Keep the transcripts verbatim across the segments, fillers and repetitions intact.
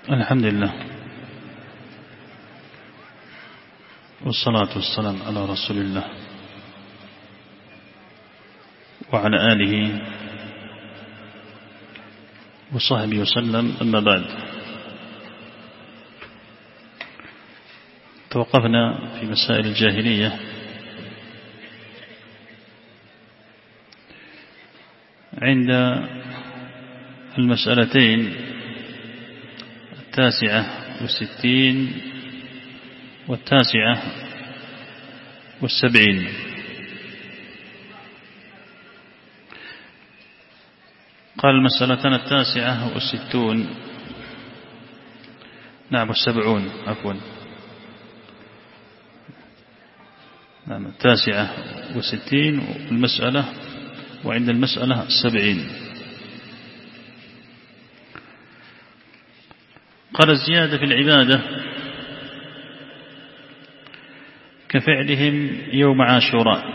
الحمد لله والصلاة والسلام على رسول الله وعلى آله وصحبه وسلم. أما بعد، توقفنا في مسائل الجاهلية عند المسألتين التاسعة والستين والتاسعة والسبعين. قال المسألتان التاسعة والستون نعم والسبعون عفوا نعم التاسعة والستين والمسألة وعند المسألة السبعين. قال الزيادة في العبادة كفعلهم يوم عاشوراء،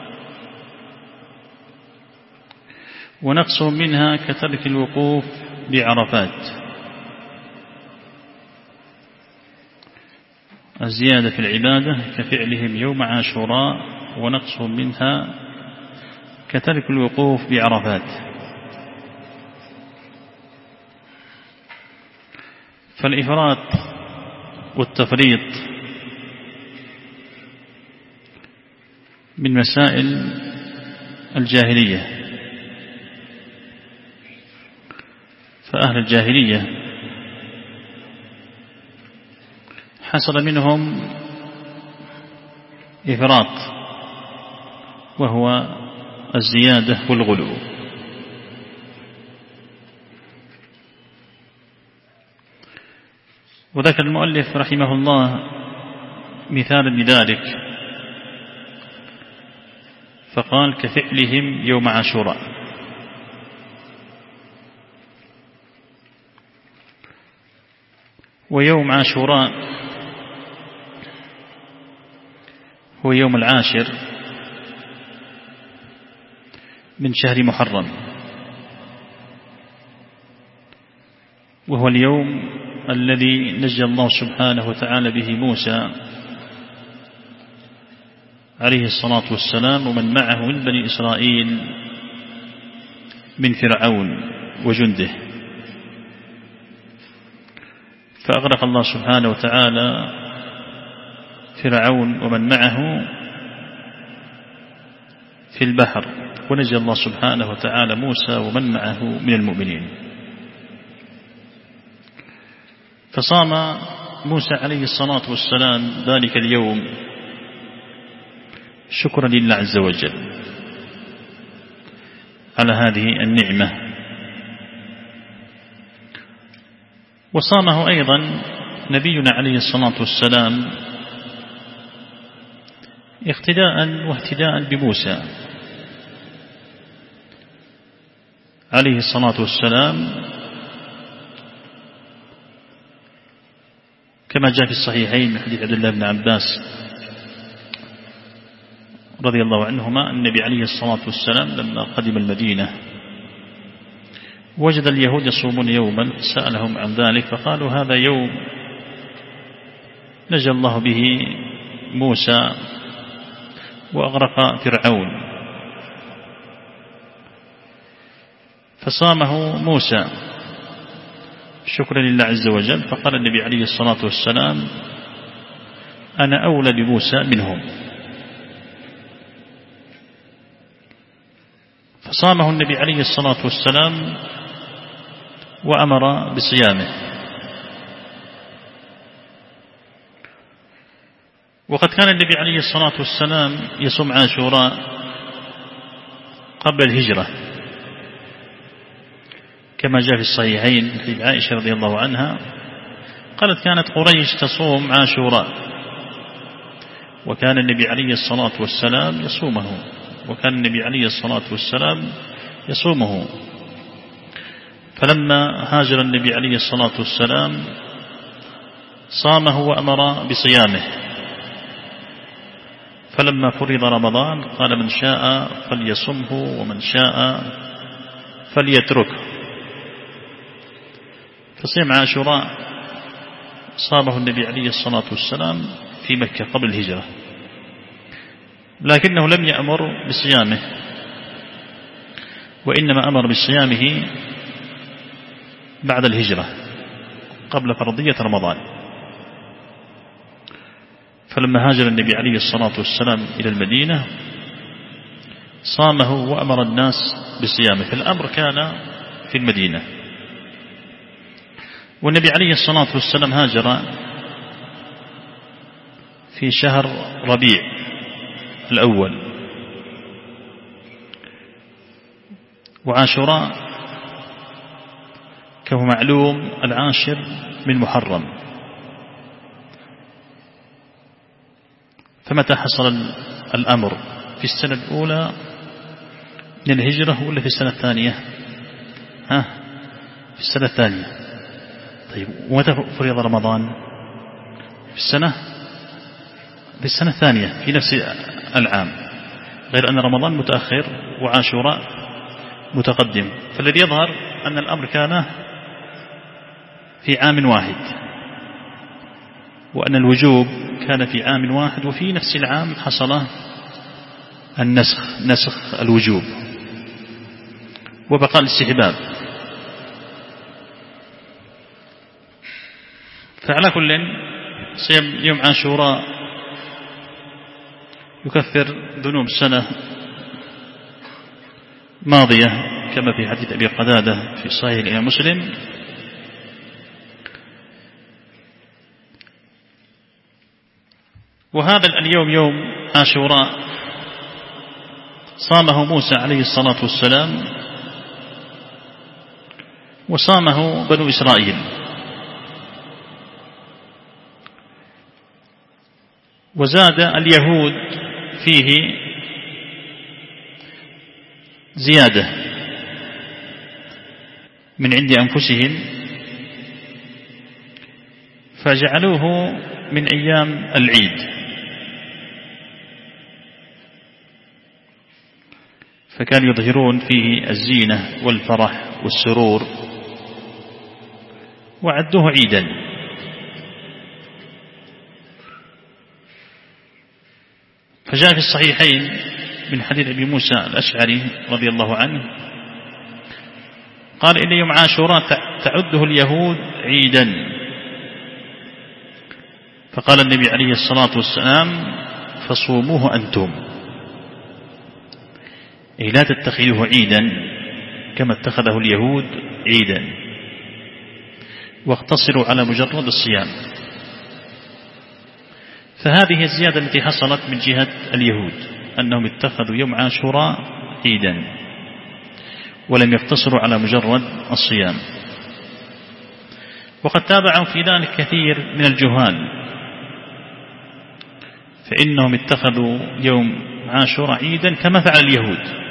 ونقص منها كترك الوقوف بعرفات. الزيادة في العبادة كفعلهم يوم عاشوراء، ونقص منها كترك الوقوف بعرفات. فالإفراط والتفريط من مسائل الجاهلية، فأهل الجاهلية حصل منهم إفراط وهو الزيادة والغلو. وذكر المؤلف رحمه الله مثالا لذلك فقال كفعلهم يوم عاشوراء. ويوم عاشوراء هو يوم العاشر من شهر محرم، وهو اليوم الذي نجى الله سبحانه وتعالى به موسى عليه الصلاة والسلام ومن معه من بني إسرائيل من فرعون وجنده، فأغرق الله سبحانه وتعالى فرعون ومن معه في البحر، ونجى الله سبحانه وتعالى موسى ومن معه من المؤمنين. فصام موسى عليه الصلاة والسلام ذلك اليوم شكرا لله عز وجل على هذه النعمة. وصامه أيضا نبينا عليه الصلاة والسلام اقتداء واهتداء بموسى عليه الصلاة والسلام، كما جاء في الصحيحين من حديث عبد الله بن عباس رضي الله عنهما النبي عليه الصلاة والسلام لما قدم المدينة وجد اليهود يصومون يوما، سألهم عن ذلك فقالوا هذا يوم نجى الله به موسى وأغرق فرعون، فصامه موسى شكرا لله عز وجل. فقال النبي عليه الصلاة والسلام أنا أولى بموسى منهم، فصامه النبي عليه الصلاة والسلام وأمر بصيامه. وقد كان النبي عليه الصلاة والسلام يصوم عاشوراء قبل الهجرة، كما جاء في الصحيحين في عائشة رضي الله عنها قالت كانت قريش تصوم عاشوراء وكان النبي عليه الصلاة والسلام يصومه وكان النبي عليه الصلاة والسلام يصومه فلما هاجر النبي عليه الصلاة والسلام صامه وأمر بصيامه. فلما فرض رمضان قال من شاء فليصمه ومن شاء فليتركه. فصيام عاشوراء صامه النبي عليه الصلاة والسلام في مكة قبل الهجرة، لكنه لم يأمر بصيامه، وإنما أمر بصيامه بعد الهجرة قبل فرضية رمضان. فلما هاجر النبي عليه الصلاة والسلام إلى المدينة صامه وأمر الناس بصيامه، فالأمر كان في المدينة. والنبي عليه الصلاة والسلام هاجر في شهر ربيع الأول، وعاشوراء كما معلوم العاشر من محرم. فمتى حصل الأمر؟ في السنة الأولى من الهجرة ولا في السنة الثانية؟ ها في السنة الثانية. طيب ومتى فرض رمضان؟ في السنة في السنة الثانية في نفس العام، غير أن رمضان متأخر وعاشوراء متقدم. فالذي يظهر أن الأمر كان في عام واحد، وأن الوجوب كان في عام واحد، وفي نفس العام حصل النسخ نسخ الوجوب وبقاء الاستحباب. فعلى كل صيام يوم عاشوراء يكفر ذنوب سنة ماضية كما في حديث أبي قتادة في صحيح الإمام مسلم. وهذا اليوم يوم عاشوراء صامه موسى عليه الصلاة والسلام وصامه بنو إسرائيل، وزاد اليهود فيه زيادة من عند أنفسهم، فجعلوه من أيام العيد، فكانوا يظهرون فيه الزينة والفرح والسرور وعدوه عيدا. فجاء في الصحيحين من حديث أبي موسى الأشعري رضي الله عنه قال إن يوم عاشوراء تعده اليهود عيدا، فقال النبي عليه الصلاة والسلام فصوموه أنتم، أي لا تتخذوه عيدا كما اتخذه اليهود عيدا، واقتصروا على مجرد الصيام. فهذه الزيادة التي حصلت من جهة اليهود أنهم اتخذوا يوم عاشوراء عيدا ولم يقتصروا على مجرد الصيام. وقد تابعوا في ذلك كثير من الجهال، فإنهم اتخذوا يوم عاشوراء عيدا كما فعل اليهود،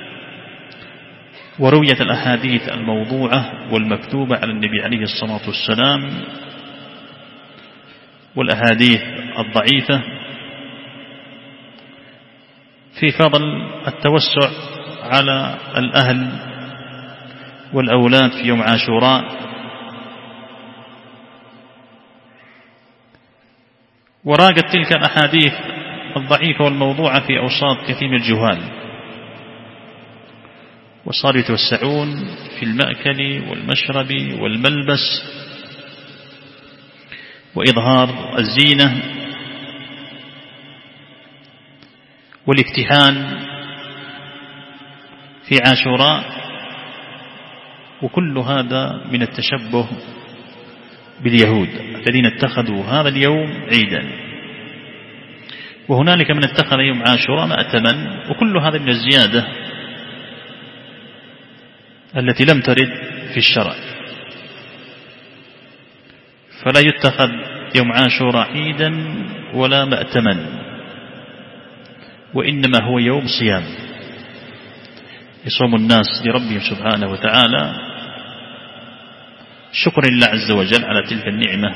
ورويت الأحاديث الموضوعة والمكتوبة على النبي عليه الصلاة والسلام والأحاديث الضعيفة في فضل التوسع على الأهل والأولاد في يوم عاشوراء، وراقت تلك الأحاديث الضعيفة والموضوعة في أوساط كثير من الجهال، وصاروا يتوسعون في المأكل والمشرب والملبس وإظهار الزينة والاكتحال في عاشوراء، وكل هذا من التشبه باليهود الذين اتخذوا هذا اليوم عيدا. وهنالك من اتخذ يوم عاشوراء مأتما، وكل هذا من الزيادة التي لم ترد في الشرع. فلا يتخذ يوم عاشوراء عيدا ولا مأتما، وإنما هو يوم صيام يصوم الناس لربهم سبحانه وتعالى شكرا لله عز وجل على تلك النعمة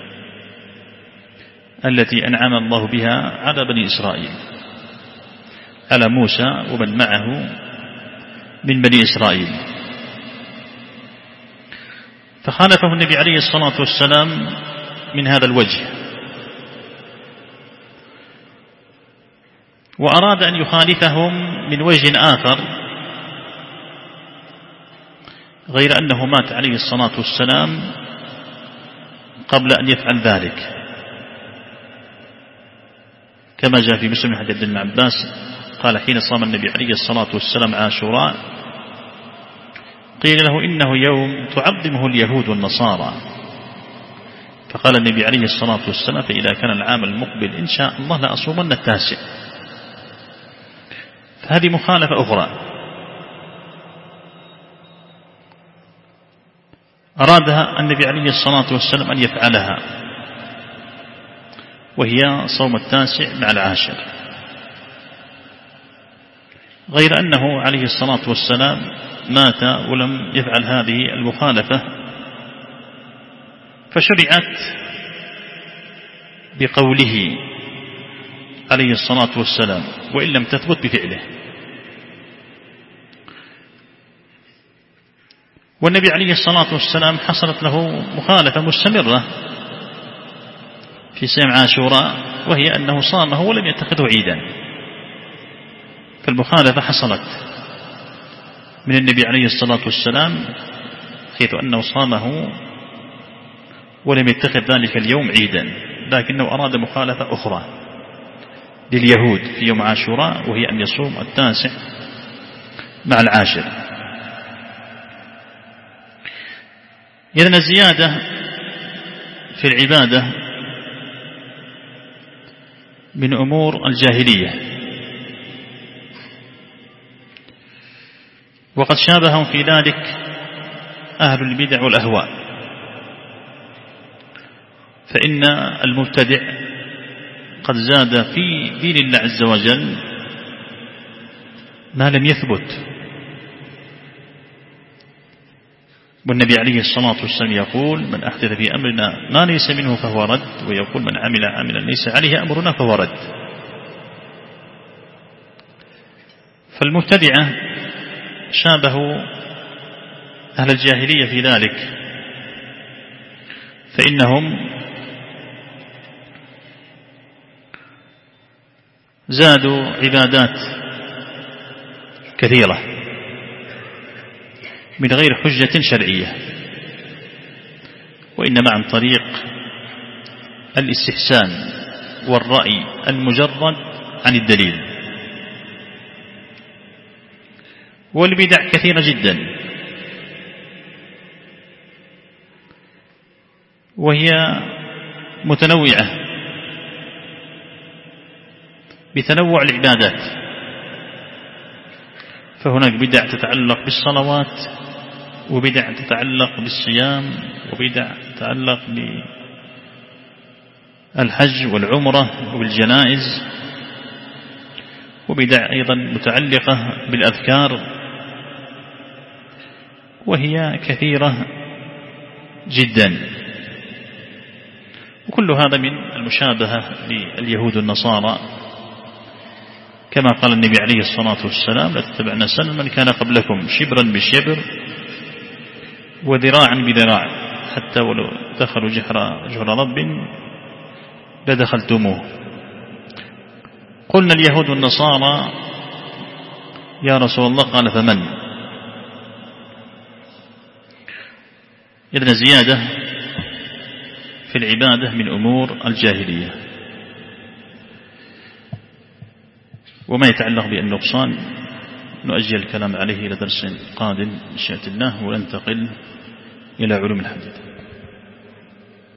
التي أنعم الله بها على بني إسرائيل، على موسى ومن معه من بني إسرائيل. فخالفه النبي عليه الصلاة والسلام من هذا الوجه، وأراد أن يخالفهم من وجه آخر، غير أنه مات عليه الصلاة والسلام قبل أن يفعل ذلك، كما جاء في مسلم حديث ابن عباس قال حين صام النبي عليه الصلاة والسلام عاشوراء قيل له إنه يوم تعظمه اليهود والنصارى، فقال النبي عليه الصلاة والسلام فإذا كان العام المقبل إن شاء الله لأصومن التاسع. فهذه مخالفة أخرى، أرادها النبي عليه الصلاة والسلام أن يفعلها، وهي صوم التاسع مع العاشر، غير أنه عليه الصلاة والسلام مات ولم يفعل هذه المخالفة، فشرعت بقوله عليه الصلاة والسلام وإن لم تثبت بفعله. والنبي عليه الصلاة والسلام حصلت له مخالفة مستمرة في صيام عاشوراء، وهي أنه صامه ولم يتخذه عيدا، فالمخالفة حصلت من النبي عليه الصلاة والسلام حيث أنه صامه ولم يتخذ ذلك اليوم عيدا، لكنه أراد مخالفة أخرى لليهود في يوم عاشوراء، وهي أن يصوم التاسع مع العاشر. إذن الزيادة في العبادة من أمور الجاهلية، وقد شابههم في ذلك أهل البدع والأهواء، فإن المبتدع قد زاد في دين الله عز وجل ما لم يثبت، والنبي عليه الصلاة والسلام يقول من أحدث في أمرنا ما ليس منه فهو رد، ويقول من عمل عملا ليس عليه أمرنا فهو رد. فالمبتدعة شابهوا أهل الجاهلية في ذلك، فإنهم زادوا عبادات كثيرة من غير حجة شرعية، وإنما عن طريق الاستحسان والرأي المجرد عن الدليل. والبدع كثيرة جدا، وهي متنوعة بتنوع العبادات، فهناك بدع تتعلق بالصلوات، وبدع تتعلق بالصيام، وبدع تتعلق بالحج والعمرة وبالجنائز، وبدع أيضا متعلقة بالأذكار، وهي كثيرة جدا، وكل هذا من المشابهة لليهود والنصارى، كما قال النبي عليه الصلاة والسلام لا تتبعن سنن من كان قبلكم شبرا بشبر وذراعا بذراع حتى ولو دخلوا جحر جحر رب لدخلتموه. قلنا اليهود والنصارى يا رسول الله قال فمن؟ إذن زيادة في العبادة من أمور الجاهلية. وما يتعلق بالنقصان نؤجل الكلام عليه إلى درس قادم بشأن الله، وننتقل إلى علوم الحديث.